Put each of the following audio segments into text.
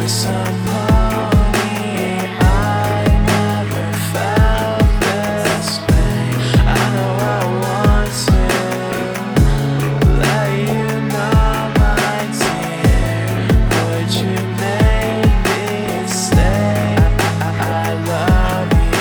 some honey. I never felt this pain. I know I want to let you know my dear. Would you make me stay? I love you.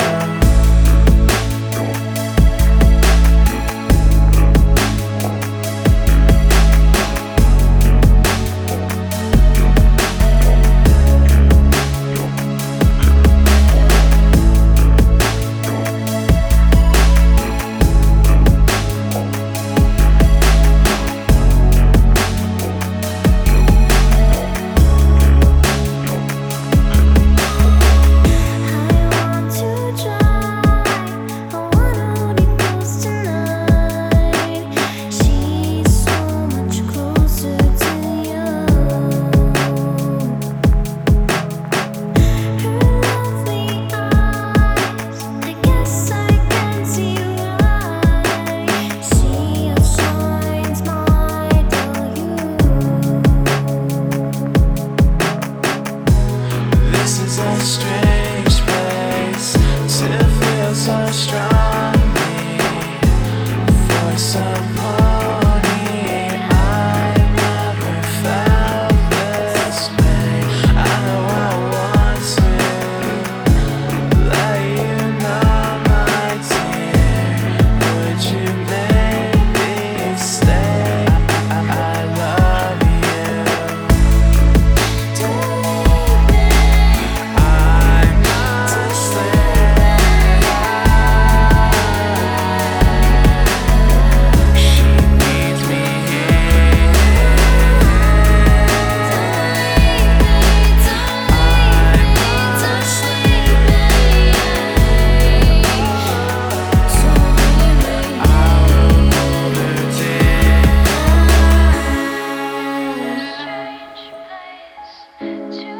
This is a strange place to feel so strongly for some honey. I never felt this pain. I know I want to let you know my dear. Would you make me stay? I love you. To